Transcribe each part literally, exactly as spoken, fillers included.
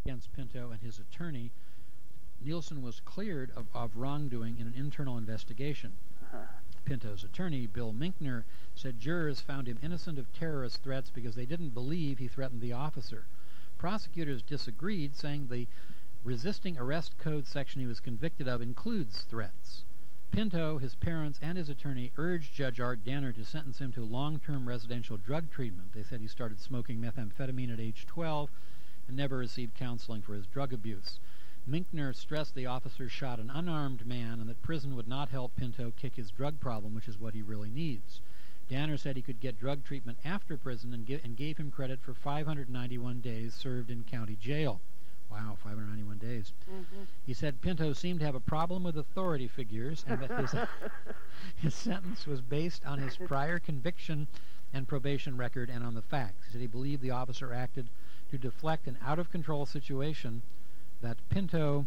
against Pinto and his attorney, Nielsen was cleared of, of wrongdoing in an internal investigation. Uh-huh. Pinto's attorney, Bill Minkner, said jurors found him innocent of terrorist threats because they didn't believe he threatened the officer. Prosecutors disagreed, saying the resisting arrest code section he was convicted of includes threats. Pinto, his parents, and his attorney urged Judge Art Danner to sentence him to long-term residential drug treatment. They said he started smoking methamphetamine at age twelve and never received counseling for his drug abuse. Minkner stressed the officer shot an unarmed man and that prison would not help Pinto kick his drug problem, which is what he really needs. Danner said he could get drug treatment after prison and, gi- and gave him credit for five hundred ninety-one days served in county jail. Wow, five hundred ninety-one days. Mm-hmm. He said Pinto seemed to have a problem with authority figures and that his, his sentence was based on his prior conviction and probation record and on the facts. He said he believed the officer acted to deflect an out-of-control situation that Pinto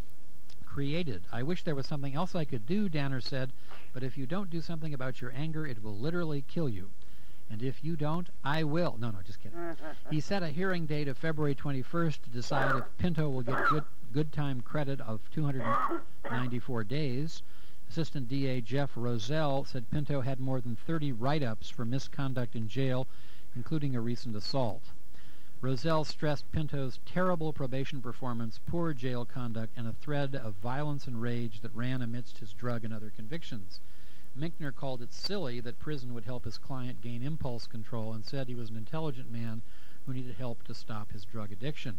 created. I wish there was something else I could do, Danner said, but if you don't do something about your anger, it will literally kill you. And if you don't, I will. No, no, just kidding. He set a hearing date of February twenty-first to decide if Pinto will get good, good time credit of two hundred ninety-four days. Assistant D A Jeff Roselle said Pinto had more than thirty write-ups for misconduct in jail, including a recent assault. Roselle stressed Pinto's terrible probation performance, poor jail conduct, and a thread of violence and rage that ran amidst his drug and other convictions. Minkner called it silly that prison would help his client gain impulse control and said he was an intelligent man who needed help to stop his drug addiction.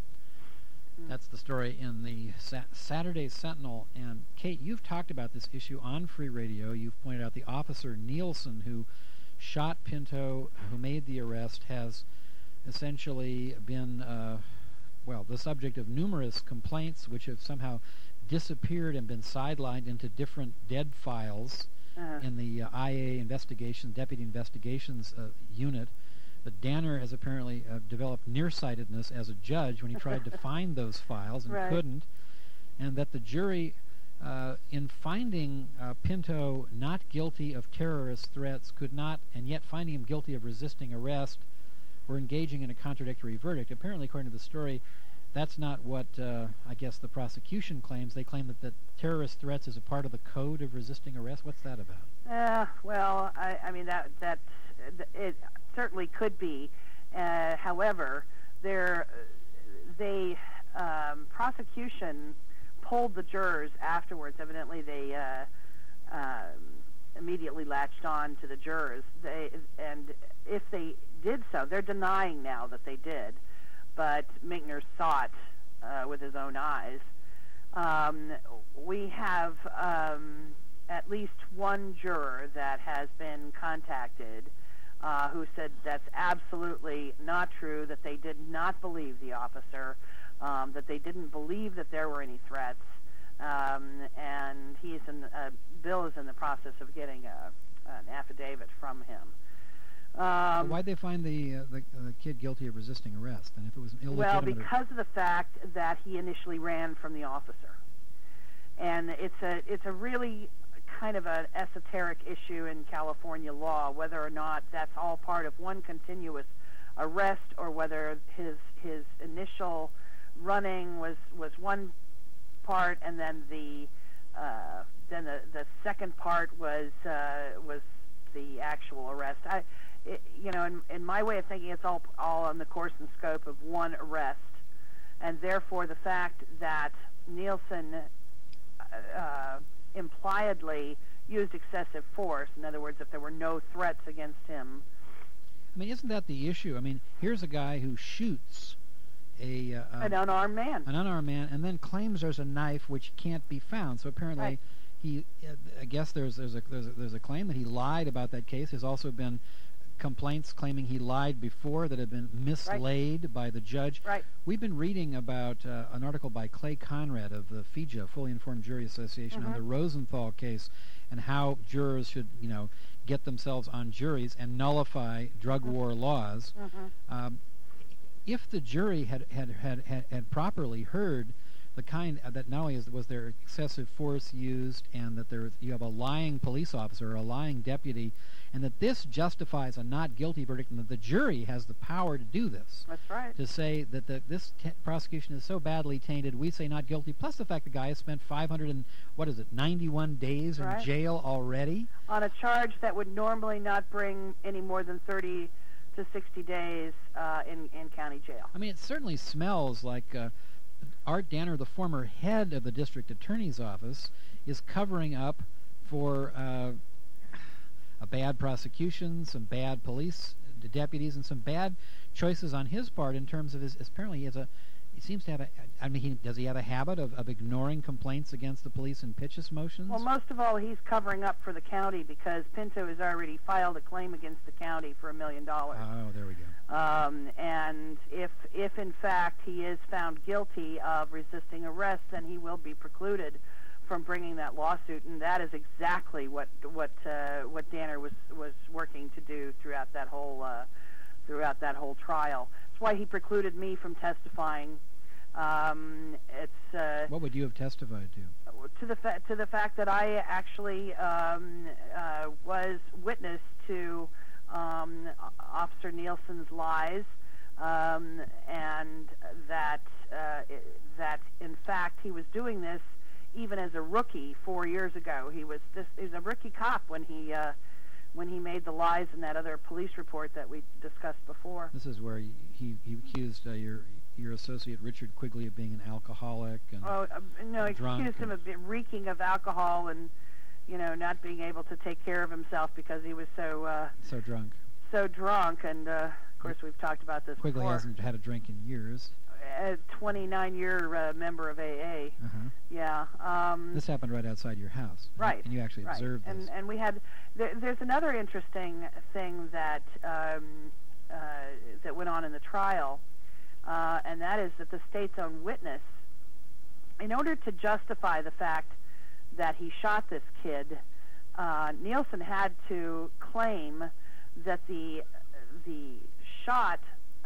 Mm. That's the story in the Sa- Saturday Sentinel. And Kate, you've talked about this issue on Free Radio. You've pointed out the officer Nielsen who shot Pinto, who made the arrest, has essentially been, uh, well, the subject of numerous complaints which have somehow disappeared and been sidelined into different dead files. Uh-huh. In the uh, I A investigation, Deputy Investigations uh, Unit. But Danner has apparently uh, developed nearsightedness as a judge when he tried to find those files and right. couldn't, and that the jury, uh, in finding uh, Pinto not guilty of terrorist threats, could not, and yet finding him guilty of resisting arrest, were engaging in a contradictory verdict. Apparently, according to the story, that's not what, uh, I guess, the prosecution claims. They claim that, that terrorist threats is a part of the code of resisting arrest. What's that about? Uh, well, I, I mean, that that it certainly could be. Uh, however, there, they um, prosecution polled the jurors afterwards. Evidently, they uh, uh, immediately latched on to the jurors. They and if they did so, they're denying now that they did. But Minkner saw it uh, with his own eyes. Um, we have um, at least one juror that has been contacted uh, who said that's absolutely not true, that they did not believe the officer, um, that they didn't believe that there were any threats, um, and he's in, uh, Bill is in the process of getting a, an affidavit from him. Um, well, why'd they find the, uh, the the kid guilty of resisting arrest? And if it was an illegitimate... Well, because of the fact that he initially ran from the officer. And it's a it's a really kind of an esoteric issue in California law, whether or not that's all part of one continuous arrest or whether his his initial running was, was one part and then the uh, then the, the second part was uh, was the actual arrest. I It, you know, in, in my way of thinking, it's all all in the course and scope of one arrest, and therefore the fact that Nielsen uh, impliedly used excessive force, in other words, if there were no threats against him. I mean, isn't that the issue? I mean, here's a guy who shoots a... Uh, an unarmed man. An unarmed man, and then claims there's a knife which can't be found. So apparently... Right. He, uh, I guess there's there's a, there's a there's a claim that he lied about that case. There's also been complaints claiming he lied before that have been mislaid right. by the judge. Right. We've been reading about uh, an article by Clay Conrad of the F I J A, Fully Informed Jury Association, mm-hmm. on the Rosenthal case and how jurors should, you know, get themselves on juries and nullify drug mm-hmm. war laws. Mm-hmm. Um, if the jury had had, had had had properly heard the kind uh, that not only is, was there excessive force used, and that there you have a lying police officer or a lying deputy, and that this justifies a not guilty verdict, and that the jury has the power to do this. That's right. To say that the, this t- prosecution is so badly tainted, we say not guilty. Plus the fact the guy has spent five hundred and what is it, ninety-one days right. in jail already on a charge that would normally not bring any more than thirty to sixty days uh, in in county jail. I mean, it certainly smells like. Uh, Art Danner, the former head of the district attorney's office, is covering up for uh, a bad prosecution, some bad police uh, deputies, and some bad choices on his part in terms of his. Apparently, he has a. He seems to have a. I mean, he, does he have a habit of, of ignoring complaints against the police and Pitchess motions? Well, most of all, he's covering up for the county because Pinto has already filed a claim against the county for a million dollars. Oh, there we go. Um, and if, if in fact he is found guilty of resisting arrest, then he will be precluded from bringing that lawsuit, and that is exactly what what uh, what Danner was was working to do throughout that whole uh, throughout that whole trial. That's why he precluded me from testifying. Um, it's uh, what would you have testified to? To the fa- to the fact that I actually um, uh, was witness to. Um, Officer Nielsen's lies, um, and that uh, that in fact he was doing this even as a rookie four years ago. He was this he was a rookie cop when he uh, when he made the lies in that other police report that we discussed before. This is where he he, he accused uh, your your associate Richard Quigley of being an alcoholic and oh uh, no, he accused him of reeking of alcohol and. You know, not being able to take care of himself because he was so uh, so drunk. So drunk, and uh, of course we've talked about this Quigley before. hasn't had a drink in years. A twenty-nine-year uh, member of A A. Uh-huh. Yeah. Um, this happened right outside your house. Right. And you actually right. observed and, this. And we had. There, there's another interesting thing that um, uh, that went on in the trial, uh, and that is that the state's own witness, in order to justify the fact that he shot this kid, uh, Nielsen had to claim that the the shot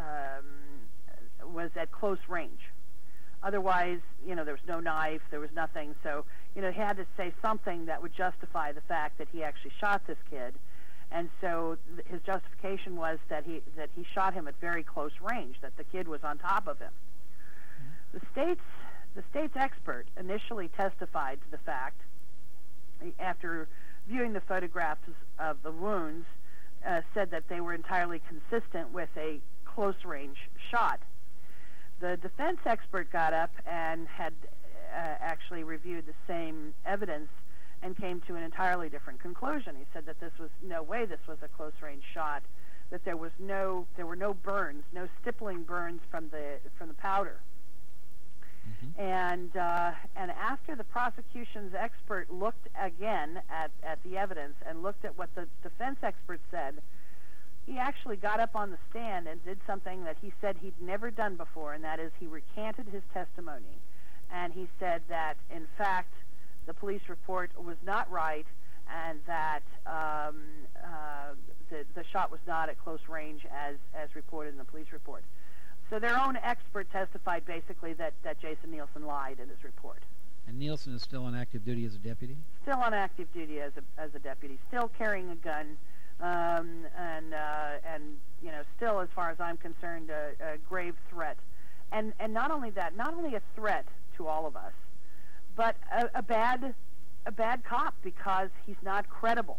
um, was at close range. Otherwise, you know, there was no knife, there was nothing. So, you know, he had to say something that would justify the fact that he actually shot this kid. And so th- his justification was that he that he shot him at very close range, that the kid was on top of him. Mm-hmm. The state's The state's expert initially testified to the fact, after viewing the photographs of the wounds, uh, said that they were entirely consistent with a close-range shot. The defense expert got up and had uh, actually reviewed the same evidence and came to an entirely different conclusion. He said that this was no way this was a close-range shot, that there was no there were no burns, no stippling burns from the from the powder. Mm-hmm. And uh, and after the prosecution's expert looked again at, at the evidence and looked at what the defense expert said, he actually got up on the stand and did something that he said he'd never done before, and that is he recanted his testimony. And he said that, in fact, the police report was not right and that um, uh, the, the shot was not at close range as, as reported in the police report. So their own expert testified basically that, that Jason Nielsen lied in his report. And Nielsen is still on active duty as a deputy? Still on active duty as a, as a deputy, still carrying a gun, um, and, uh, and you know, still, as far as I'm concerned, a, a grave threat. And, and not only that, not only a threat to all of us, but a, a bad a bad cop because he's not credible.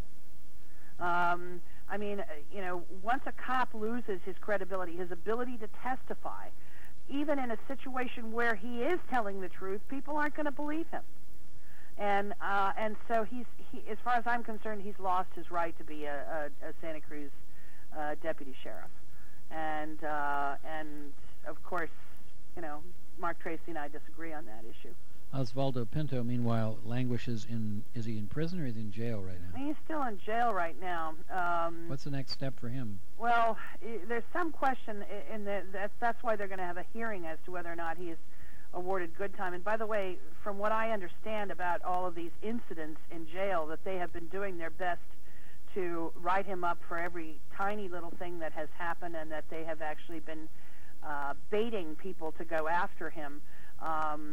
Um, I mean, you know, once a cop loses his credibility, his ability to testify, even in a situation where he is telling the truth, people aren't going to believe him. And uh, and so he's, he, as far as I'm concerned, he's lost his right to be a, a, a Santa Cruz uh, deputy sheriff. And uh, and of course, you know, Mark Tracy and I disagree on that issue. Osvaldo Pinto, meanwhile, languishes in, is he in prison or is he in jail right now? He's still in jail right now. Um, What's the next step for him? Well, I, there's some question in the, that's, that's why they're going to have a hearing as to whether or not he is awarded good time. And by the way, from what I understand about all of these incidents in jail, that they have been doing their best to write him up for every tiny little thing that has happened, and that they have actually been uh, baiting people to go after him. Um,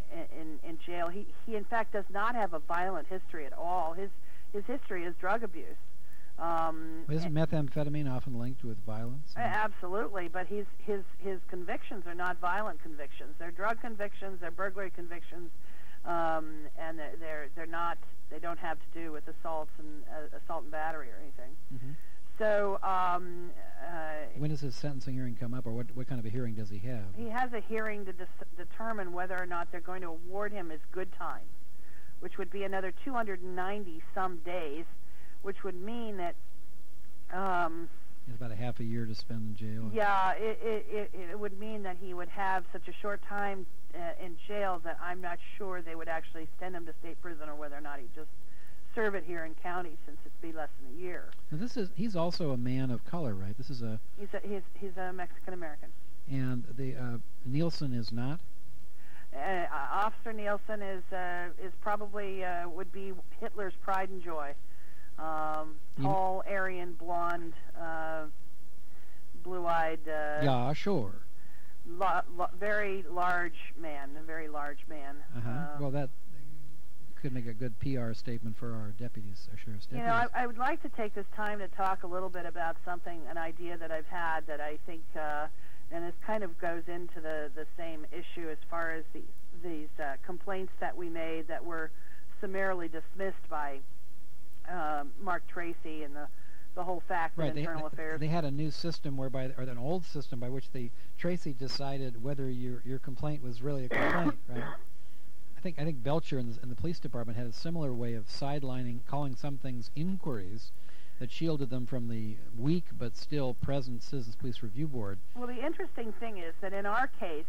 in in jail. He he in fact does not have a violent history at all. His his history is drug abuse. Um, well, isn't methamphetamine often linked with violence? Absolutely, but his his his convictions are not violent convictions. They're drug convictions. They're burglary convictions, um, and they're, they're they're not. They don't have to do with assaults and uh, assault and battery or anything. Mm-hmm. So um, uh, when does his sentencing hearing come up, or what what kind of a hearing does he have? He has a hearing to dis- determine whether or not they're going to award him his good time, which would be another two hundred ninety some days, which would mean that um, he has about a half a year to spend in jail. Yeah, it it, it, it would mean that he would have such a short time uh, in jail that I'm not sure they would actually send him to state prison, or whether or not he'd just serve it here in county, since it'd be less than a year. Now this is he's also a man of color, right? This is a he's a he's he's a Mexican American. And the uh, Nielsen is not. Uh, Officer Nielsen is uh, is probably uh, would be Hitler's pride and joy. Um, tall, Aryan, blonde, uh, blue-eyed. Uh, yeah, sure. Lo- lo- very large man, a very large man. Uh-huh. Um, well, that could make a good P R statement for our deputies, our sheriff's deputies. You know, I, I would like to take this time to talk a little bit about something, an idea that I've had that I think, uh, and this kind of goes into the, the same issue as far as the, these uh, complaints that we made that were summarily dismissed by uh, Mark Tracy and the, the whole fact right, of they, internal affairs. They had a new system whereby, or an old system by which the Tracy decided whether your your complaint was really a complaint, right? I think I think Belcher in the, in the police department had a similar way of sidelining, calling some things inquiries that shielded them from the weak but still present Citizens Police Review Board. Well, the interesting thing is that in our case,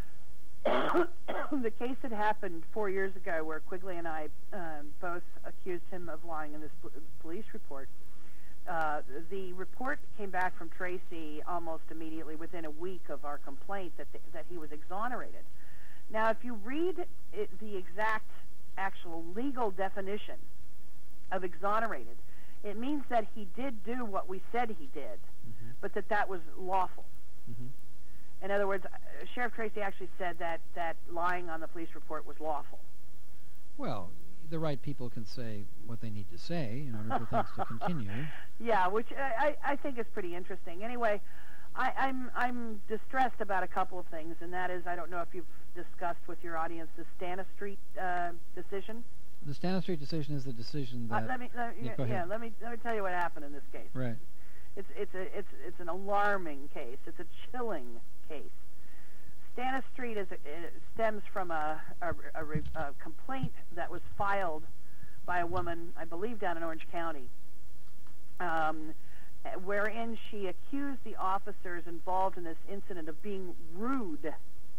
the case that happened four years ago where Quigley and I um, both accused him of lying in this p- police report, uh, the report came back from Tracy almost immediately within a week of our complaint that th- that he was exonerated. Now, if you read it, the exact actual legal definition of exonerated, it means that he did do what we said he did, mm-hmm. but that that was lawful. Mm-hmm. In other words, uh, Sheriff Tracy actually said that, that lying on the police report was lawful. Well, the right people can say what they need to say in order for things to continue. Yeah, which I, I think is pretty interesting. Anyway, I, I'm I'm distressed about a couple of things, and that is, I don't know if you've discussed with your audience the Stanistreet uh, decision. The Stanistreet decision is the decision that. Uh, let me, let, yeah, yeah, go ahead. yeah, let me let me tell you what happened in this case. Right. It's it's a it's it's an alarming case. It's a chilling case. Stanistreet is a, it stems from a a, a a complaint that was filed by a woman, I believe, down in Orange County, um, wherein she accused the officers involved in this incident of being rude.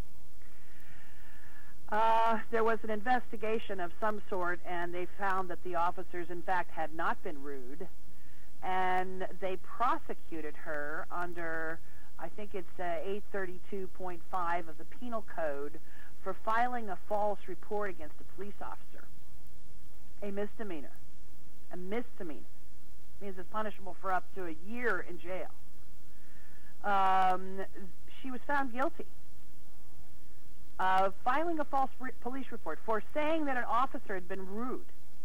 Uh, there was an investigation of some sort, and they found that the officers, in fact, had not been rude, and they prosecuted her under, I think it's uh, eight thirty-two point five of the Penal Code, for filing a false report against a police officer. A misdemeanor. A misdemeanor. Means it's punishable for up to a year in jail. Um, she was found guilty of filing a false re- police report for saying that an officer had been rude.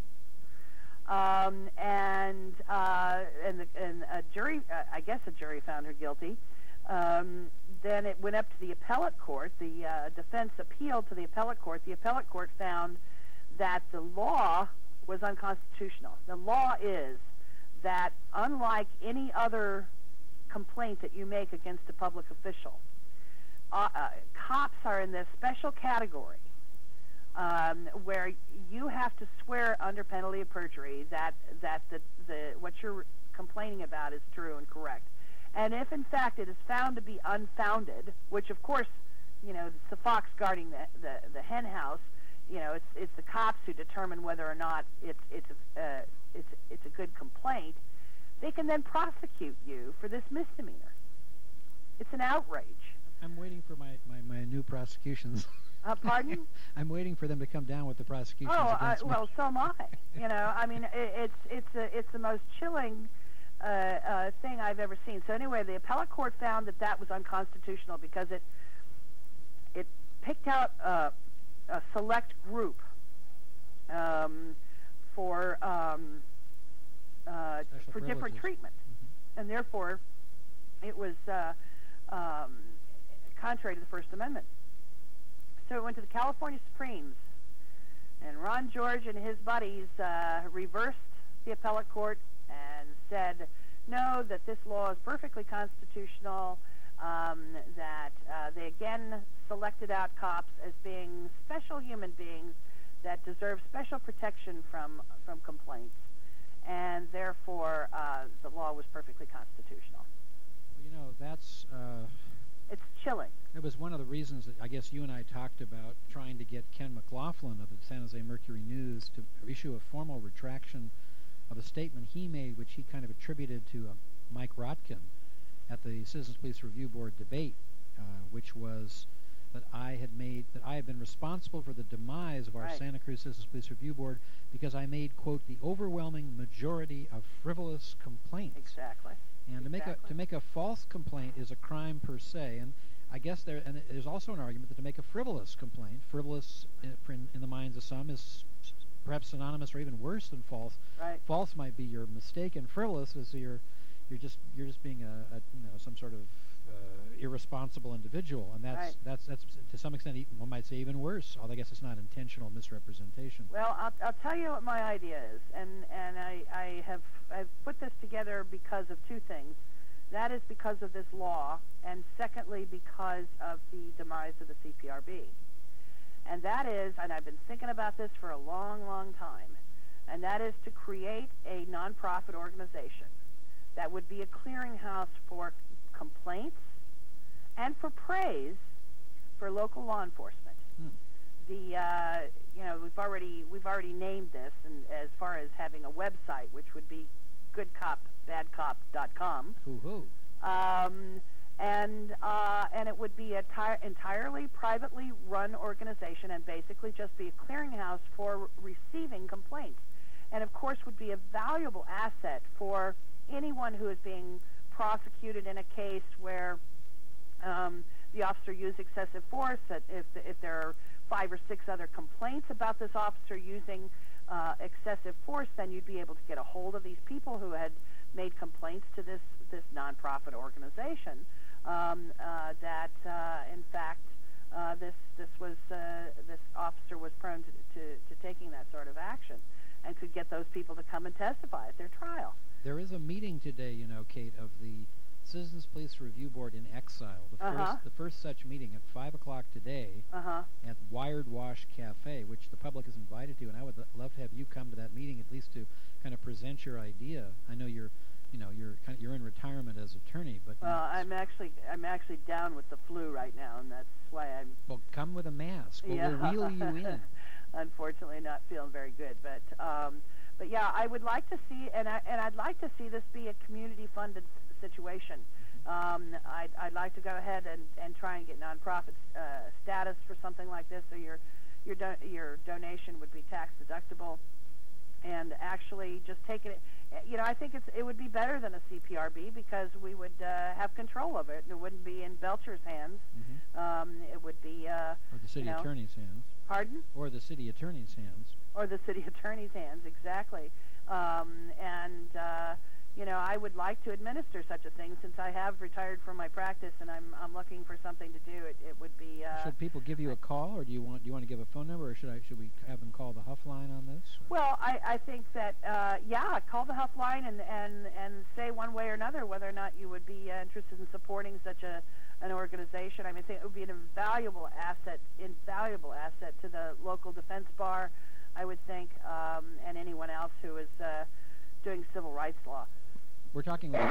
Um, and uh, and, the, and a jury, uh, I guess a jury found her guilty. Um, then it went up to the appellate court. The uh, defense appealed to the appellate court. The appellate court found that the law was unconstitutional. The law is that unlike any other complaint that you make against a public official, uh, uh, cops are in this special category um, where you have to swear under penalty of perjury that that the, the what you're complaining about is true and correct. And if in fact it is found to be unfounded, which of course, you know, it's the fox guarding the, the, the hen house, you know, it's it's the cops who determine whether or not it's it's a, uh, it's it's a good complaint. They can then prosecute you for this misdemeanor. It's an outrage. I'm waiting for my, my, my new prosecutions. Uh, pardon? I'm waiting for them to come down with the prosecutions Oh, uh, against me. well, so am I. You know, I mean, it, it's it's a, it's the most chilling uh, uh, thing I've ever seen. So anyway, the appellate court found that that was unconstitutional because it it picked out uh, a select group um, for um, uh, Special for different privileges. treatment, Mhm. and therefore it was uh, um, contrary to the First Amendment. So it went to the California Supremes, and Ron George and his buddies uh, reversed the appellate court and said, no, that this law is perfectly constitutional, um, that uh, they again selected out cops as being special human beings that deserve special protection from, from complaints, and therefore uh, the law was perfectly constitutional. Well, you know, that's... Uh, It's chilling. it was one of the reasons that I guess you and I talked about trying to get Ken McLaughlin of the San Jose Mercury News to issue a formal retraction of a statement he made, which he kind of attributed to uh, Mike Rotkin at the Citizens Police Review Board debate, uh, which was that I had made that I had been responsible for the demise of our Right. Santa Cruz Citizens Police Review Board because I made, quote, the overwhelming majority of frivolous complaints. Exactly. And to make a Exactly. to make a false complaint is a crime per se, and I guess there and there's also an argument that to make a frivolous complaint, frivolous in, in, in the minds of some is s- perhaps synonymous or even worse than false. Right. False might be your mistake, and frivolous is you're you're just you're just being a, a you know some sort of uh, irresponsible individual, and that's Right. that's that's to some extent e- one might say even worse. Although I guess it's not intentional misrepresentation. Well, I'll, I'll tell you what my idea is, and and I, I have I've put this together because of two things. That is because of this law, and secondly because of the demise of the C P R B. And that is, and I've been thinking about this for a long, long time, and that is to create a nonprofit organization that would be a clearinghouse for complaints and for praise for local law enforcement. Hmm. The uh, you know we've already we've already named this, and as far as having a website, which would be good cop bad cop dot com, Hoo hoo. um, and uh, and it would be a ti- entirely privately run organization, and basically just be a clearinghouse for receiving complaints, and of course would be a valuable asset for anyone who is being prosecuted in a case where um, the officer used excessive force. That if if there are five or six other complaints about this officer using uh, excessive force, then you'd be able to get a hold of these people who had made complaints to this this nonprofit organization um, uh, that uh, in fact uh, this this was uh, this officer was prone to, to to taking that sort of action, and could get those people to come and testify at their trial. There is a meeting today, you know, Kate, of the Citizens Police Review Board in Exile. The Uh-huh. first, the first such meeting at five o'clock today Uh huh. at Wired Wash Cafe, which the public is invited to, and I would l- love to have you come to that meeting at least to kind of present your idea. I know you're, you know, you're kind of, you're in retirement as attorney, but you Well, know, I'm actually I'm actually down with the flu right now, and that's why I'm well, come with a mask. We'll, yeah. we'll wheel you in. Unfortunately, not feeling very good, but um, but yeah, I would like to see, and I and I'd like to see this be a community-funded s- situation. Um, I'd I'd like to go ahead and, and try and get nonprofit uh, status for something like this, so your your do- your donation would be tax deductible, and actually just taking it. You know, I think it's it would be better than a C P R B because we would uh, have control of it. It wouldn't be in Belcher's hands. hmm Um, it would be. Uh, Or the city you know, attorney's hands. pardon? Or the city attorney's hands. Or the city attorney's hands, exactly. Um, and, uh, you know, I would like to administer such a thing since I have retired from my practice and I'm, I'm looking for something to do. It, it would be... Uh, should people give you a call, or do you want do you want to give a phone number, or should I should we have them call the Huff line on this? or- well, I, I think that, uh, yeah, call the Huff line and, and, and say one way or another whether or not you would be uh, interested in supporting such a an organization. I mean, I think it would be an invaluable asset, invaluable asset to the local defense bar, I would think, um, and anyone else who is uh, doing civil rights law. We're talking with,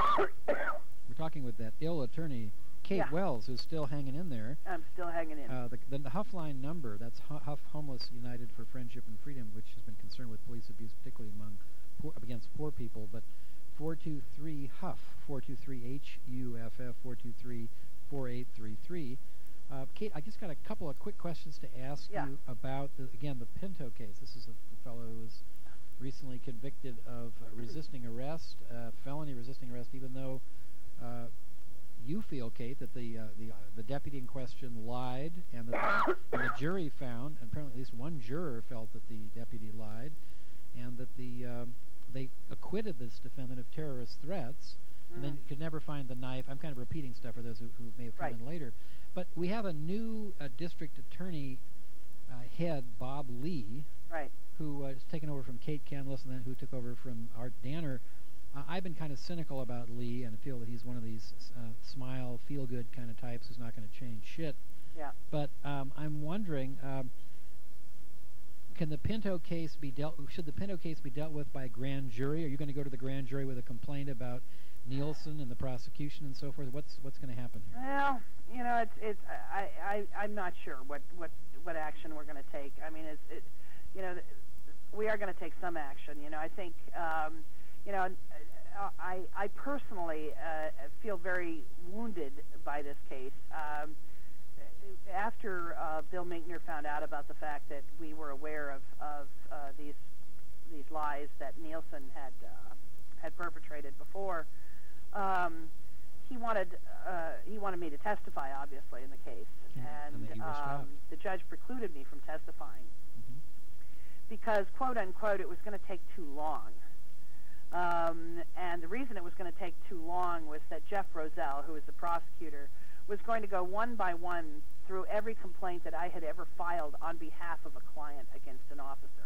we're talking with that ill attorney, Kate Yeah. Wells, who's still hanging in there. I'm still hanging in. Uh, the, the, the Huff line number, that's Hu- Huff Homeless United for Friendship and Freedom, which has been concerned with police abuse, particularly among poor, against poor people. But four two three Huff, four two three H U F F, four two three four eight three three. Uh, Kate, I just got a couple of quick questions to ask Yeah. you about, the, again, the Pinto case. This is a, a fellow who was recently convicted of uh, resisting arrest, uh, felony resisting arrest, even though uh, you feel, Kate, that the uh, the uh, the deputy in question lied, and that the, and the jury found, and apparently at least one juror felt that the deputy lied, and that the um, they acquitted this defendant of terrorist threats, mm. and then could never find the knife. I'm kind of repeating stuff for those who, who may have come right. in later, but we have a new uh, district attorney uh, head, Bob Lee, right. who uh, has taken over from Kate Canlis, and then who took over from Art Danner. Uh, I've been kind of cynical about Lee and feel that he's one of these uh, smile, feel-good kind of types who's not going to change shit. Yeah. But um, I'm wondering, um, can the Pinto case be dealt? Should the Pinto case be dealt with by a grand jury? Are you going to go to the grand jury with a complaint about Nielsen and the prosecution and so forth? What's what's going to happen here? Well, you know, it's it's I I I'm not sure what what what action we're going to take. I mean, it's it, you know, we are going to take some action. You know, I think. Um, You know, I, I personally uh, feel very wounded by this case. Um, after uh, Bill Minkner found out about the fact that we were aware of, of uh, these these lies that Nielsen had uh, had perpetrated before, um, he wanted uh, he wanted me to testify, obviously, in the case, yeah, and, and um, the judge precluded me from testifying mm-hmm. because, quote unquote, it was going to take too long. Um, and the reason it was going to take too long was that Jeff Roselle, who was the prosecutor, was going to go one by one through every complaint that I had ever filed on behalf of a client against an officer.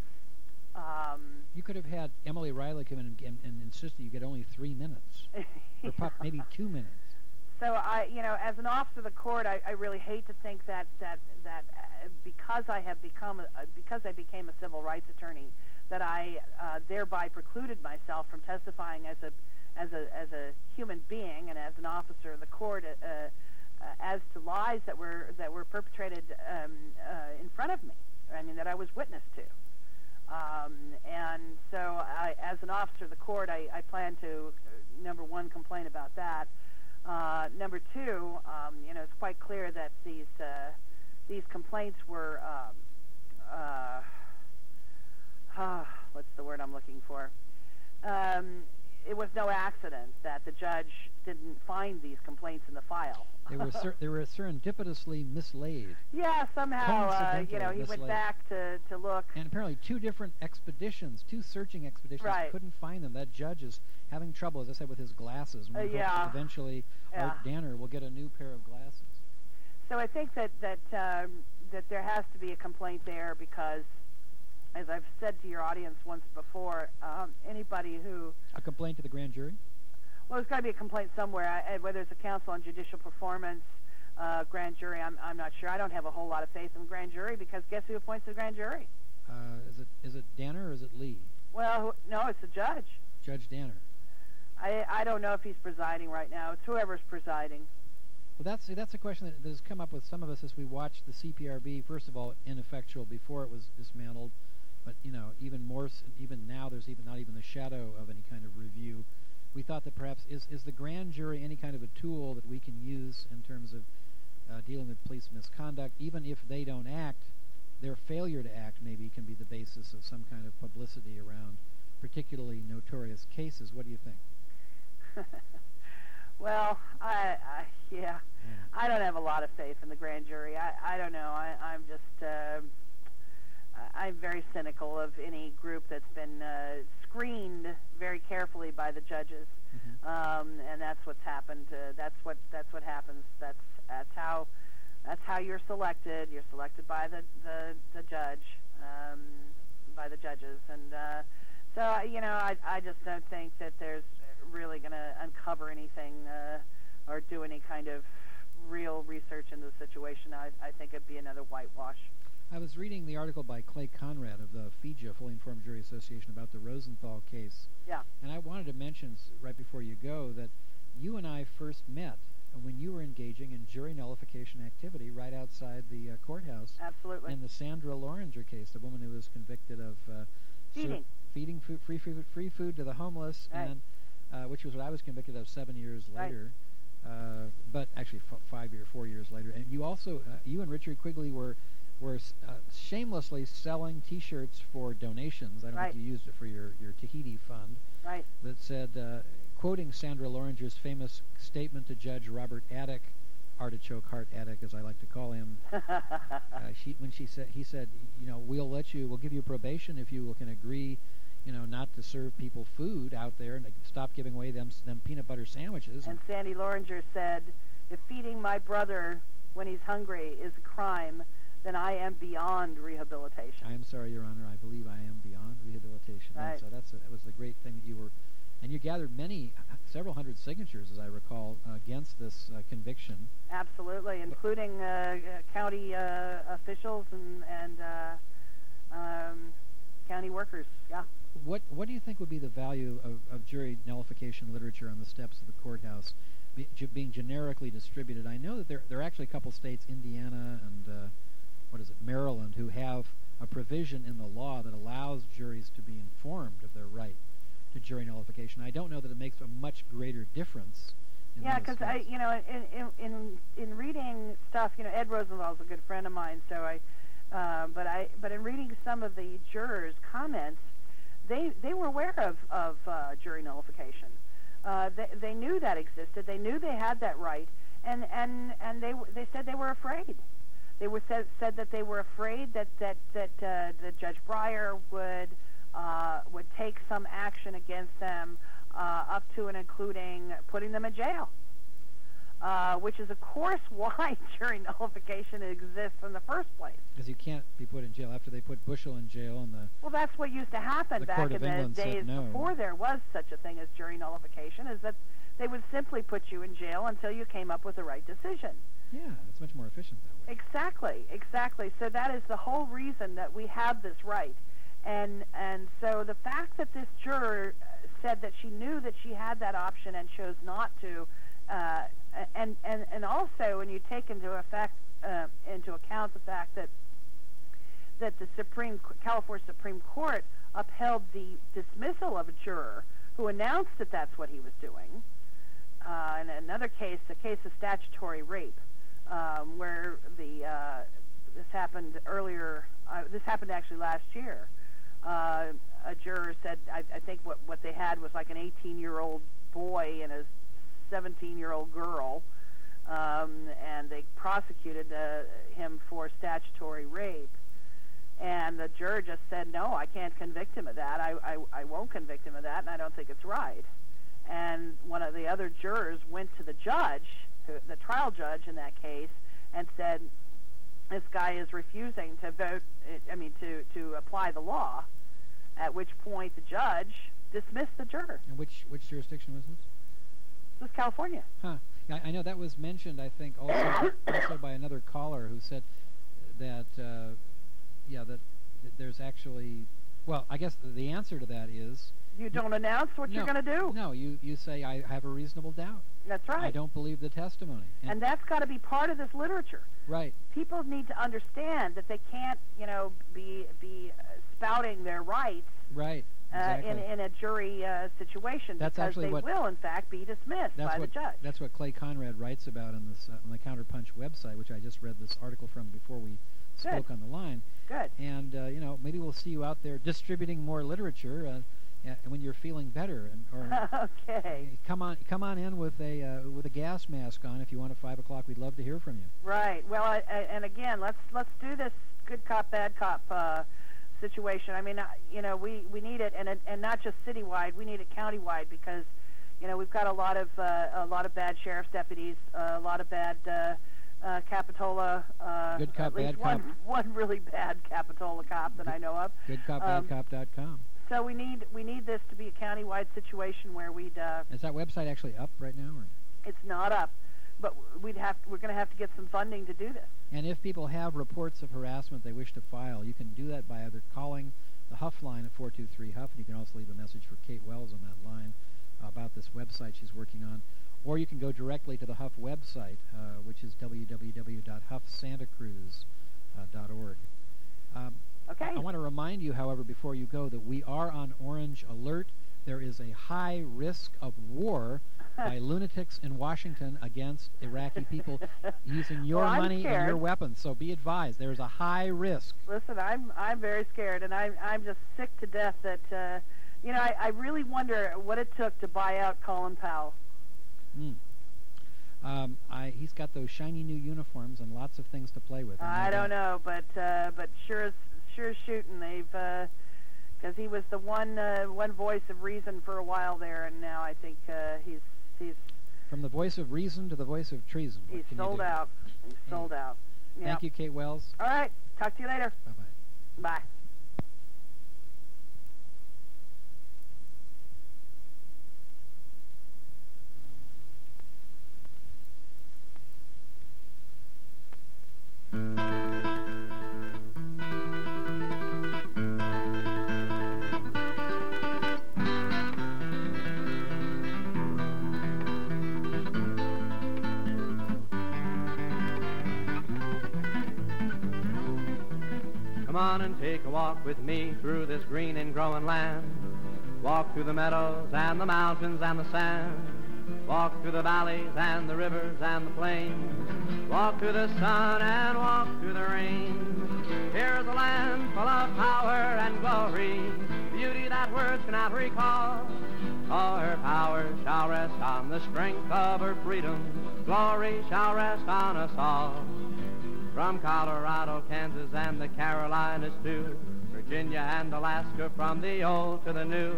Um, you could have had Emily Riley come in and, and, and insist that you get only three minutes, or pop, maybe two minutes. So I, you know, as an officer of the court, I, I really hate to think that that that uh, because I have become a, because I became a civil rights attorney, that I uh, thereby precluded myself from testifying as a as a as a human being and as an officer of the court uh, uh, as to lies that were that were perpetrated um, uh, in front of me. I mean, that I was witness to. Um, and so, I, as an officer of the court, I, I plan to uh, number one complain about that. Uh, number two, um, you know, it's quite clear that these uh, these complaints were. Um, uh, Uh, what's the word I'm looking for? Um, it was no accident that the judge didn't find these complaints in the file. They were ser- they were serendipitously mislaid. Yeah, somehow, uh, you know, he mislaid. went back to, to look. And apparently two different expeditions, two searching expeditions, right. couldn't find them. That judge is having trouble, as I said, with his glasses. And uh, we hope yeah. that eventually yeah. Art Danner will get a new pair of glasses. So I think that, that, um, that there has to be a complaint there because, as I've said to your audience once before, um, anybody who... A complaint to the grand jury? Well, there's got to be a complaint somewhere, I, whether it's a council on judicial performance, uh, grand jury, I'm, I'm not sure. I don't have a whole lot of faith in the grand jury because guess who appoints the grand jury? Uh, is it is it Danner or is it Lee? Well, no, it's the judge. Judge Danner. I, I don't know if he's presiding right now. It's whoever's presiding. Well, that's that's a question that, that has come up with some of us as we watched the C P R B, first of all, ineffectual before it was dismantled. But, you know, even more, even now, there's even not even the shadow of any kind of review. We thought that perhaps, is, is the grand jury any kind of a tool that we can use in terms of uh, dealing with police misconduct? Even if they don't act, their failure to act maybe can be the basis of some kind of publicity around particularly notorious cases. What do you think? Well, I, I yeah, yeah, I don't have a lot of faith in the grand jury. I, I don't know. I, I'm just... Uh, I'm very cynical of any group that's been uh, screened very carefully by the judges, mm-hmm. um, and that's what's happened. Uh, that's what that's what happens. That's that's how that's how you're selected. You're selected by the the, the judge, um, by the judges, and uh, so you know I I just don't think that there's really going to uncover anything uh, or do any kind of real research into the situation. I I think it'd be another whitewash. I was reading the article by Clay Conrad of the F I J A, Fully Informed Jury Association, about the Rosenthal case. Yeah. And I wanted to mention right before you go that you and I first met when you were engaging in jury nullification activity right outside the uh, courthouse. Absolutely. In the Sandra Loringer case, the woman who was convicted of uh, feeding, feeding food, free food, free food to the homeless, right. and uh, which was what I was convicted of seven years later. Right. Uh, but actually, f- five years, four years later. And you also, uh, you and Richard Quigley were. were uh, shamelessly selling T-shirts for donations. I don't right. think you used it for your, your Tahiti fund. Right. That said, uh, quoting Sandra Loringer's famous statement to Judge Robert Addick, Artichoke Heart Addick, as I like to call him. uh, she, when she said, he said, you know, we'll let you, we'll give you probation if you can agree, you know, not to serve people food out there and stop giving away them them peanut butter sandwiches. And Sandy Loringer said, if feeding my brother when he's hungry is a crime, then I am beyond rehabilitation. I am sorry, Your Honor. I believe I am beyond rehabilitation. Right. And so that's a, that was the great thing that you were, and you gathered many, several hundred signatures, as I recall, uh, against this uh, conviction. Absolutely, including uh, county uh, officials and and uh, um, county workers. Yeah. What What do you think would be the value of, of jury nullification literature on the steps of the courthouse be, ge being generically distributed? I know that there there are actually a couple states, Indiana and uh, what is it, Maryland, who have a provision in the law that allows juries to be informed of their right to jury nullification. I don't know that it makes a much greater difference. In Yeah, because I, you know, in, in in in reading stuff, you know, Ed Rosenthal's a good friend of mine, so I, uh, but I, but in reading some of the jurors' comments, they they were aware of of uh, jury nullification. Uh, they they knew that existed. They knew they had that right, and and and they they said they were afraid. They were said said that they were afraid that that that uh, that Judge Breyer would uh, would take some action against them, uh, up to and including putting them in jail. Uh, which is, of course, why jury nullification exists in the first place. Because you can't be put in jail after they put Bushel in jail and the. Well, that's what used to happen the back Court in of the England days said no. before there was such a thing as jury nullification, is that they would simply put you in jail until you came up with the right decision. Yeah, it's much more efficient that way. Exactly, exactly. So that is the whole reason that we have this right. And and so the fact that this juror said that she knew that she had that option and chose not to, uh, and, and, and also when you take into effect uh, into account the fact that that the Supreme California Supreme Court upheld the dismissal of a juror who announced that that's what he was doing. Uh, in another case, the case of statutory rape, um, where the uh, this happened earlier. Uh, this happened actually last year. Uh, a juror said, I, I think what what they had was like an eighteen-year-old boy and a seventeen-year-old girl, um, and they prosecuted uh, him for statutory rape. And the juror just said, no, I can't convict him of that. I, I, I won't convict him of that, and I don't think it's right. And one of the other jurors went to the judge, the trial judge in that case, and said, this guy is refusing to vote, I mean, to, to apply the law, at which point the judge dismissed the juror. And which, which jurisdiction was this? This is California. Huh. Yeah, I know that was mentioned, I think, also, also by another caller who said that, uh, yeah, that, that there's actually, well, I guess the, the answer to that is... You don't announce what no, you're going to do. No, you, you say, I have a reasonable doubt. That's right. I don't believe the testimony. And, and that's got to be part of this literature. Right. People need to understand that they can't, you know, be be uh, spouting their rights. Right. Exactly. Uh, in, in a jury uh, situation, that's because actually they what, will, in fact, be dismissed that's by what, the judge. That's what Clay Conrad writes about on this uh, on the Counterpunch website, which I just read this article from before we Good. spoke on the line. Good. And uh, you know, maybe we'll see you out there distributing more literature uh, uh, when you're feeling better. And or okay. Uh, come on, come on in with a uh, with a gas mask on if you want at five o'clock. We'd love to hear from you. Right. Well, I, I, and again, let's let's do this good cop, bad cop uh, situation. I mean, uh, you know, we, we need it, and and not just citywide. We need it countywide because, you know, we've got a lot of uh, a lot of bad sheriff's deputies, uh, a lot of bad uh, uh, Capitola. Uh, good cop, at least bad one, cop. One really bad Capitola cop that good, I know of. good cop um, bad cop dot com. So we need we need this to be a countywide situation where we'd. Uh, Is that website actually up right now? Or? It's not up, but we'd have we're going to have to get some funding to do this. And if people have reports of harassment they wish to file, you can do that by either calling the Huff line at four two three Huff, and you can also leave a message for Kate Wells on that line about this website she's working on. Or you can go directly to the Huff website, uh, which is w w w dot huff santa cruz dot org. Um, okay. I want to remind you, however, before you go, that we are on Orange Alert. There is a high risk of war by lunatics in Washington against Iraqi people using your well, money scared. and your weapons. So be advised, there's a high risk. Listen, I'm I'm very scared, and I'm I'm just sick to death that uh, you know, I, I really wonder what it took to buy out Colin Powell. Mm. Um, I, he's got those shiny new uniforms and lots of things to play with. I don't know, but uh, but sure as sure as shooting, they've because uh, he was the one uh, one voice of reason for a while there, and now I think uh, he's he's from the voice of reason to the voice of treason. He's sold out. He's sold out. Yep. Thank you, Kate Wells. All right, talk to you later. Bye-bye. Bye. Come on and take a walk with me through this green and growing land. Walk through the meadows and the mountains and the sand. Walk through the valleys and the rivers and the plains. Walk through the sun and walk through the rain. Here's a land full of power and glory, beauty that words cannot recall. All her power shall rest on the strength of her freedom. Glory shall rest on us all. From Colorado, Kansas, and the Carolinas too, Virginia and Alaska, from the old to the new,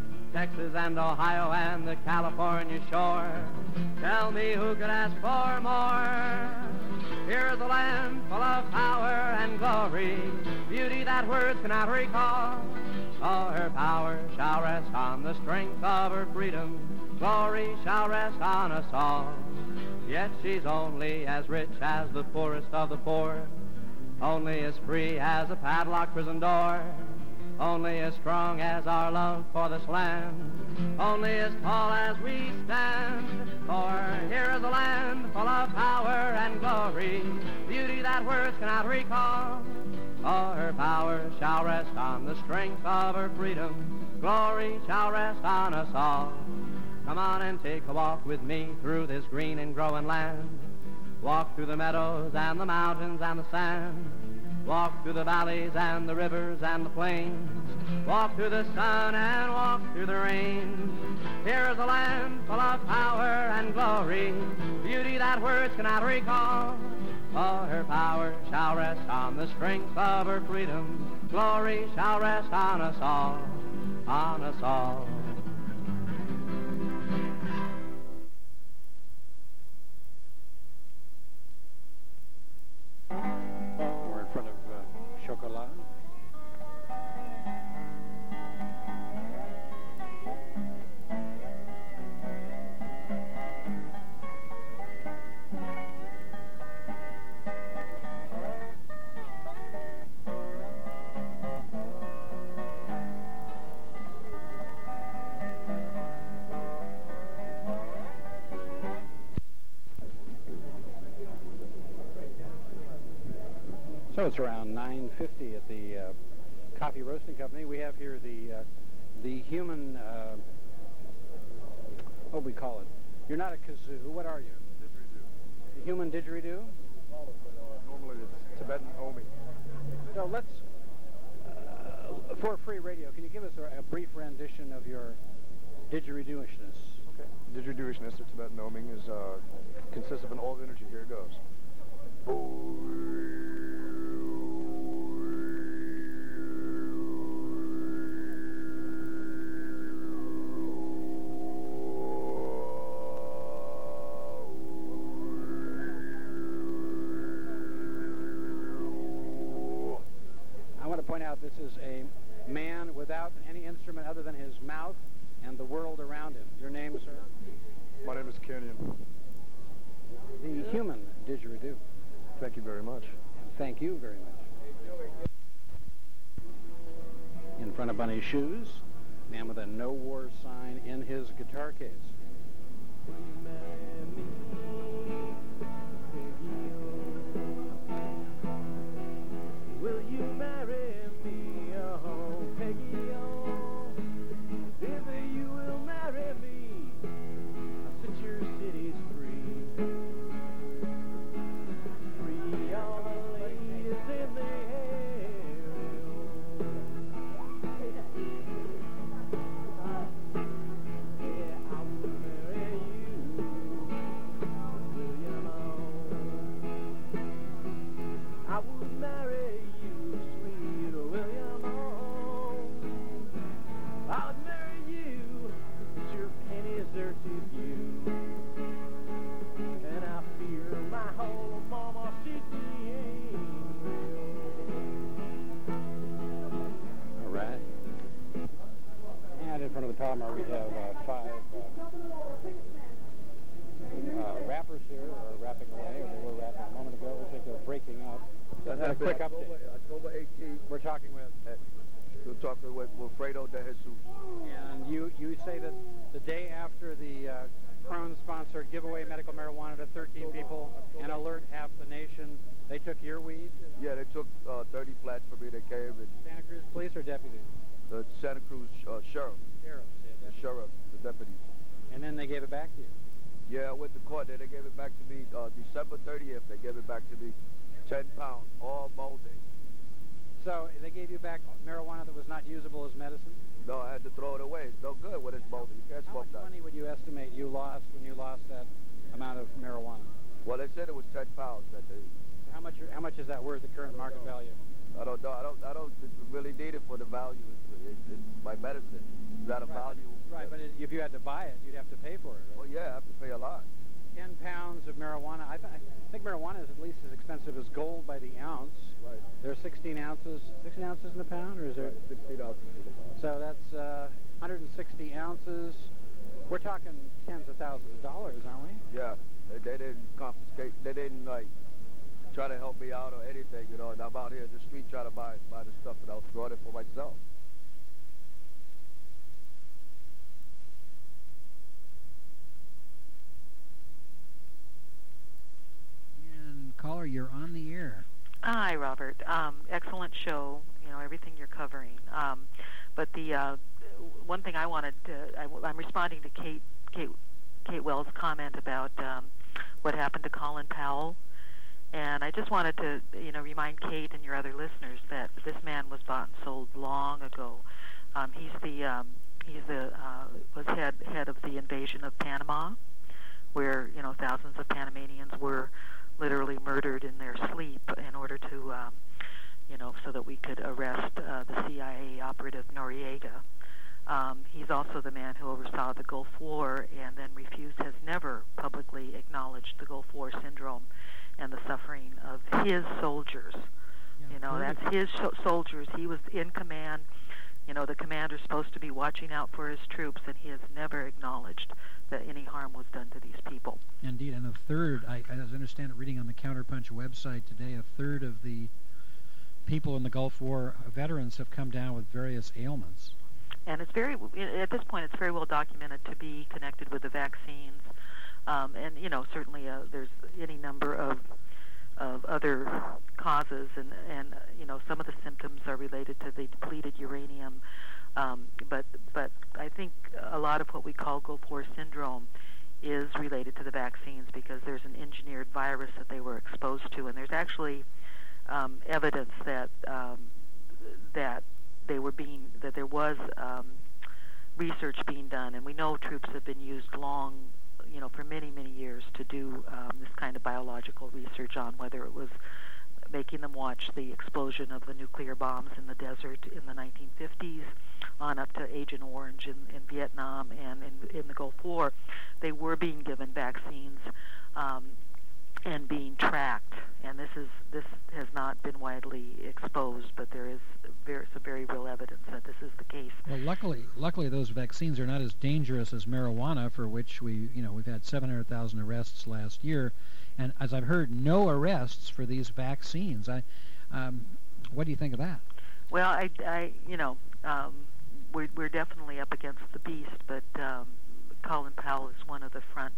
Texas and Ohio and the California shore. Tell me who could ask for more? Here's a land full of power and glory, beauty that words cannot recall. All her power shall rest on the strength of her freedom. Glory shall rest on us all. Yet she's only as rich as the poorest of the poor, only as free as a padlocked prison door, only as strong as our love for this land, only as tall as we stand. For here is a land full of power and glory, beauty that words cannot recall. All her power shall rest on the strength of her freedom. Glory shall rest on us all. Come on and take a walk with me through this green and growing land. Walk through the meadows and the mountains and the sand. Walk through the valleys and the rivers and the plains. Walk through the sun and walk through the rain. Here's a land full of power and glory, beauty that words cannot recall. All her power shall rest on the strength of her freedom. Glory shall rest on us all, on us all. We're in front of uh, Chocolat. So it's around nine fifty at the uh, Coffee Roasting Company. We have here the uh, the human, uh, what do we call it? You're not a kazoo. What are you? Didgeridoo. The human didgeridoo? Normally it's Tibetan Omi. So let's, uh, for free radio, can you give us a, a brief rendition of your didgeridooishness? Okay. Didgeridooishness or Tibetan Oming is uh, consists of an old energy. Here it goes. Point out this is a man without any instrument other than his mouth and the world around him. Your name, sir? My name is Kenyon. The human didgeridoo. Thank you very much. Thank you very much. In front of Bunny's shoes, man with a no war sign in his guitar case. Will you marry me, oh Peggy, oh, if you will marry me, I'll set your cities free, free all the ladies in the area. here are wrapping away, or they were wrapping a moment ago. It looks like they're breaking up. So a quick update. October eighteenth. We're talking with... We're talking with Wilfredo De Jesus. And you, you say that the day after the uh, Crohn's-sponsored giveaway medical marijuana to thirteen people and alert half the nation, they took your weed? Yeah, they took uh, thirty flats from me. They came and... Santa Cruz police or deputies? The Santa Cruz uh, sheriff. Sheriff, yeah, The sheriff, the deputies. And then they gave it back to you? Yeah, I went to court. Then they gave it back to me uh, December thirtieth. They gave it back to me, ten pounds, all moldy. So they gave you back marijuana that was not usable as medicine? No, I had to throw it away. It's no good when it's moldy. You can't How smoke much that. money would you estimate you lost when you lost that amount of marijuana? Well, they said it was ten pounds that day. So how much how much is that worth, the current market know. value? I don't know. I don't. I don't really need it for the value. It's, it's, it's my medicine. Is that a Right, value? Right, but it, if you had to buy it, you'd have to pay for it, right? Well, yeah, I have to pay a lot. Ten pounds of marijuana. I, th I think marijuana is at least as expensive as gold by the ounce. Right. There are sixteen ounces, sixteen ounces in a pound, or is there? Right, sixteen ounces in the pound. So that's uh, one hundred sixty ounces. We're talking tens of thousands of dollars, aren't we? Yeah, they, they didn't confiscate. They didn't like try to help me out or anything, you know. And I'm out here in the street trying to buy buy the stuff, and I was growing it for myself. And caller, you're on the air. Hi, Robert. Um, excellent show. You know, everything you're covering. Um, but the uh, one thing I wanted to, I, I'm responding to Kate, Kate, Kate Wells' comment about um, what happened to Colin Powell. And I just wanted to, you know, remind Kate and your other listeners that this man was bought and sold long ago. Um, he's the um, he's the uh, was head head of the invasion of Panama, where you know thousands of Panamanians were literally murdered in their sleep in order to, um, you know, so that we could arrest uh, the C I A operative Noriega. Um, he's also the man who oversaw the Gulf War and then refused, has never publicly acknowledged the Gulf War syndrome and the suffering of his soldiers. Yeah, You know, perfect. that's his sh- soldiers. He was in command. You know, the commander's supposed to be watching out for his troops, and he has never acknowledged that any harm was done to these people. Indeed, and a third, I, as I understand it, reading on the Counterpunch website today, a third of the people in the Gulf War veterans have come down with various ailments. And it's very, at this point, it's very well documented to be connected with the vaccines. Um, and, you know, certainly uh, there's any number of of other causes, and, and, you know, some of the symptoms are related to the depleted uranium. Um, but, but I think a lot of what we call Gulf War syndrome is related to the vaccines because there's an engineered virus that they were exposed to, and there's actually um, evidence that um, that they were being that there was um, research being done, and we know troops have been used long, you know, for many many years to do um, this kind of biological research on whether it was making them watch the explosion of the nuclear bombs in the desert in the nineteen fifties on up to Agent Orange in, in Vietnam and in, in the Gulf War. They were being given vaccines um, and being tracked, and this is this has not been widely exposed, but there is very, some very real evidence that this is the case. Well, luckily, luckily those vaccines are not as dangerous as marijuana, for which we, you know, we've had seven hundred thousand arrests last year, and as I've heard, no arrests for these vaccines. I, um, what do you think of that? Well, I, I you know, um, we're we're definitely up against the beast, but um, Colin Powell is one of the front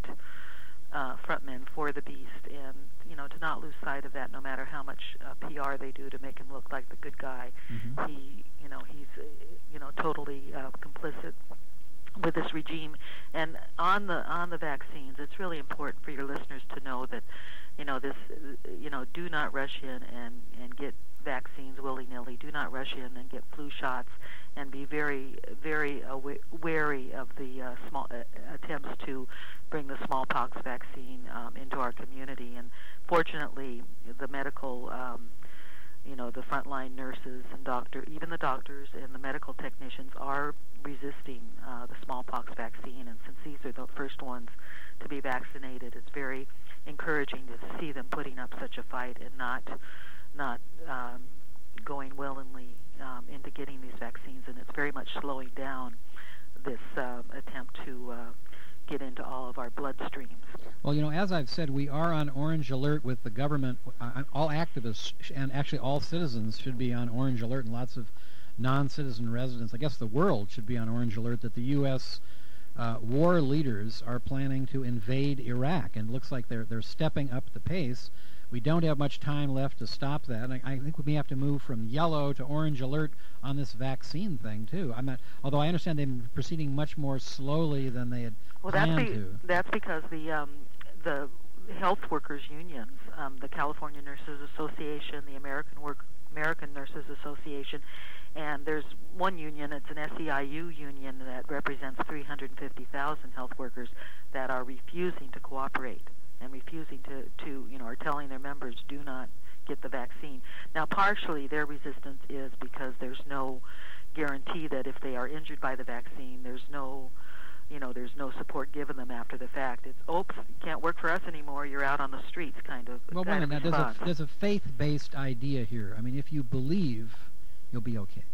uh, frontmen for the beast, and you know, to not lose sight of that, no matter how much uh, P R they do to make him look like the good guy, Mm-hmm. he, you know, he's uh, you know totally uh, complicit with this regime. And on the on the vaccines, it's really important for your listeners to know that, you know, this, you know, do not rush in and and get vaccines willy-nilly. Do not rush in and get flu shots, and be very, very uh, wary of the uh, small uh, attempts to bring the smallpox vaccine um, into our community. And fortunately, the medical, um, you know, the frontline nurses and doctor, even the doctors and the medical technicians are resisting uh, the smallpox vaccine. And since these are the first ones to be vaccinated, it's very encouraging to see them putting up such a fight and not not um, going willingly um, into getting these vaccines, and it's very much slowing down this um, attempt to uh, get into all of our bloodstreams. Well, you know, as I've said, we are on orange alert with the government. Uh, all activists sh- and actually all citizens should be on orange alert, and lots of non-citizen residents. I guess the world should be on orange alert that the U S uh, war leaders are planning to invade Iraq, and it looks like they're they're stepping up the pace. We don't have much time left to stop that. And I, I think we may have to move from yellow to orange alert on this vaccine thing too. I'm not, although I understand they've been proceeding much more slowly than they had well, planned that's the, to. That's because the um, the health workers unions, um, the California Nurses Association, the American Work American Nurses Association, and there's one union, it's an S E I U union that represents three hundred fifty thousand health workers that are refusing to cooperate and refusing to, to, you know, are telling their members, do not get the vaccine. Now, partially their resistance is because there's no guarantee that if they are injured by the vaccine, there's no, you know, there's no support given them after the fact. It's, oops, you can't work for us anymore, you're out on the streets kind of Well, wait a kind of minute. There's a, response. there's a faith-based idea here. I mean, if you believe, you'll be okay.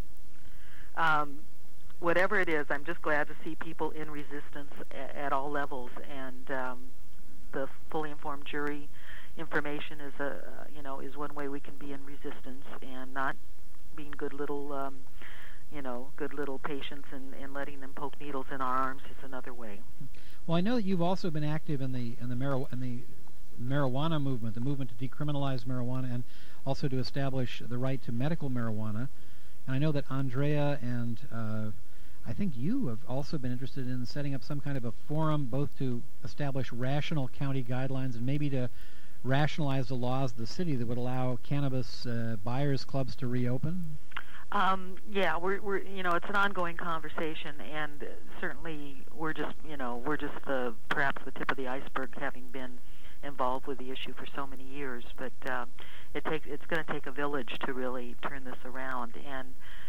Um, whatever it is, I'm just glad to see people in resistance at, at all levels, and um, the fully informed jury information is a uh, you know is one way we can be in resistance, and not being good little um, you know good little patients and, and letting them poke needles in our arms is another way. Well, I know that you've also been active in the in the, marijuana, in the marijuana movement, the movement to decriminalize marijuana, and also to establish the right to medical marijuana. And I know that Andrea and uh, I think you have also been interested in setting up some kind of a forum, both to establish rational county guidelines and maybe to rationalize the laws of the city that would allow cannabis uh, buyers clubs to reopen. Um, yeah, we're, we're, you know, it's an ongoing conversation, and certainly we're just, you know, we're just the, perhaps the tip of the iceberg, having been involved with the issue for so many years. But um, it takes, it's going to take a village to really turn this around, and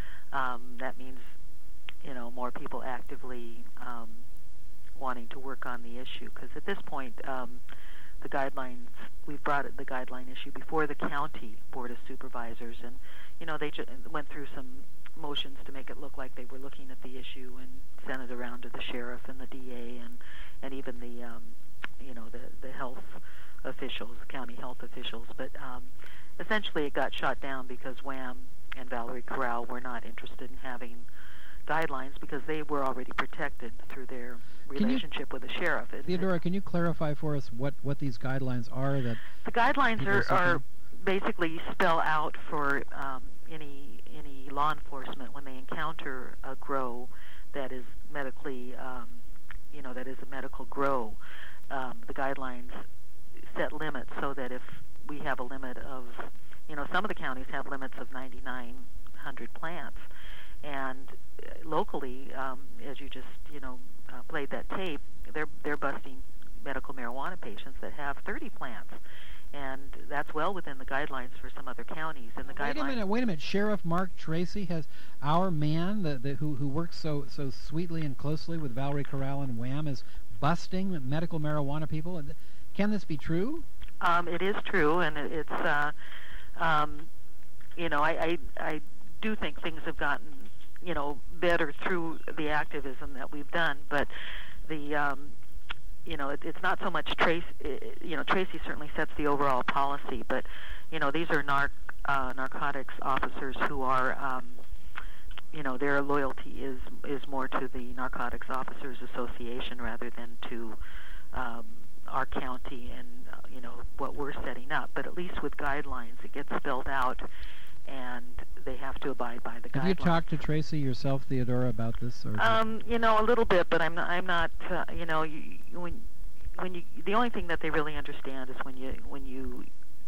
um, that means, you know, more people actively um, wanting to work on the issue. Because at this point, um, the guidelines, we've brought it, the guideline issue before the county board of supervisors, and you know, they ju- went through some motions to make it look like they were looking at the issue and sent it around to the sheriff and the D A and and even the um, you know the the health officials, county health officials. But um, essentially, it got shot down because Wham and Valerie Corral were not interested in having guidelines because they were already protected through their relationship with the sheriff. It, Theodora, it, can you clarify for us what, what these guidelines are? That the guidelines are, seeking? are basically spell out for um, any any law enforcement when they encounter a grow that is medically, um, you know, that is a medical grow. Um, the guidelines set limits so that if we have a limit of, you know, some of the counties have limits of ninety-nine hundred plants, and locally, um, as you just, you know, uh, played that tape, they're they're busting medical marijuana patients that have thirty plants, and that's well within the guidelines for some other counties. And the wait guidelines. a minute, wait a minute. Sheriff Mark Tracy has our man, the, the who who works so so sweetly and closely with Valerie Corral and Wham, is busting medical marijuana people. Can this be true? Um, it is true, and it, it's, uh, um, you know, I, I I do think things have gotten, you know, better through the activism that we've done, but the, um, you know, it, it's not so much Tracy, you know, Tracy certainly sets the overall policy, but, you know, these are narc, uh, narcotics officers who are, um, you know, their loyalty is, is more to the Narcotics Officers Association rather than to um, our county and, uh, you know, what we're setting up. But at least with guidelines, it gets spelled out, and they have to abide by the Have guidelines. you talked to Tracy yourself, Theodora, about this? Or Um, you know, a little bit, but I'm not. I'm not. Uh, you know, you, when when you the only thing that they really understand is when you when you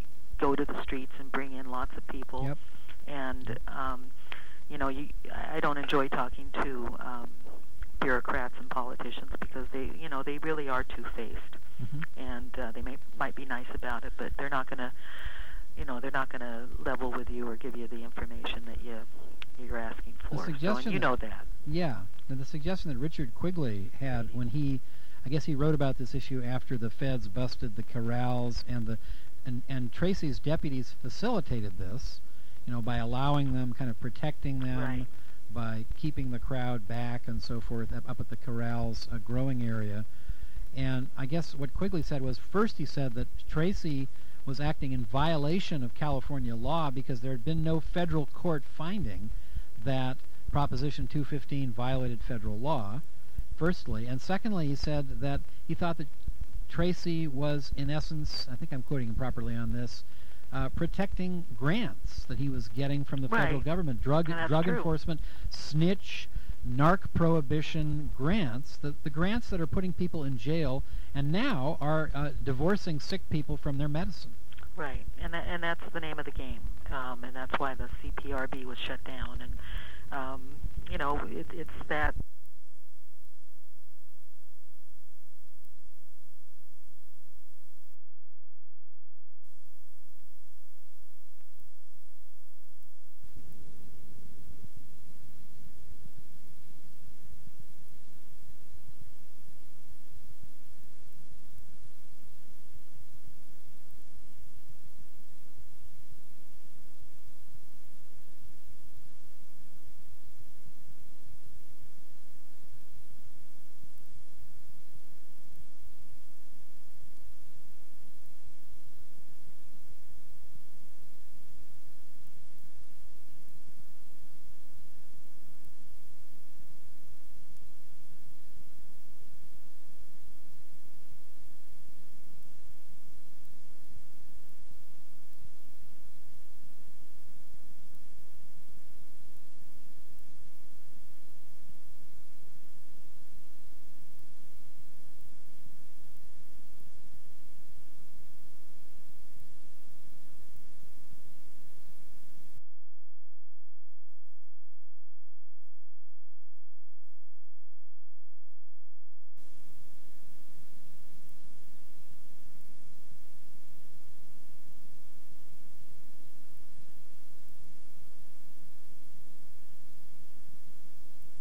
go to the streets and bring in lots of people. Yep. And um, you know, you, I don't enjoy talking to um, bureaucrats and politicians because they, you know, they really are two-faced, mm-hmm. and uh, they may might be nice about it, but they're not going to. You know, they're not going to level with you or give you the information that you you're asking for. The suggestion so, and you that, know that. Yeah, and the suggestion that Richard Quigley had when he, I guess he wrote about this issue after the feds busted the Corrals, and the and and Tracy's deputies facilitated this, you know, by allowing them, kind of protecting them, Right. by keeping the crowd back and so forth up, up at the Corrals uh, growing area. And I guess what Quigley said was, first he said that Tracy was acting in violation of California law because there had been no federal court finding that Proposition two fifteen violated federal law, firstly. And secondly, he said that he thought that Tracy was, in essence, I think I'm quoting him properly on this, uh, protecting grants that he was getting from the Right. federal government, drug And that's drug true. enforcement, snitch, narc prohibition grants, the, the grants that are putting people in jail and now are uh, divorcing sick people from their medicine. Right, and that, and that's the name of the game, um, and that's why the C P R B was shut down. And um, you know, it, it's that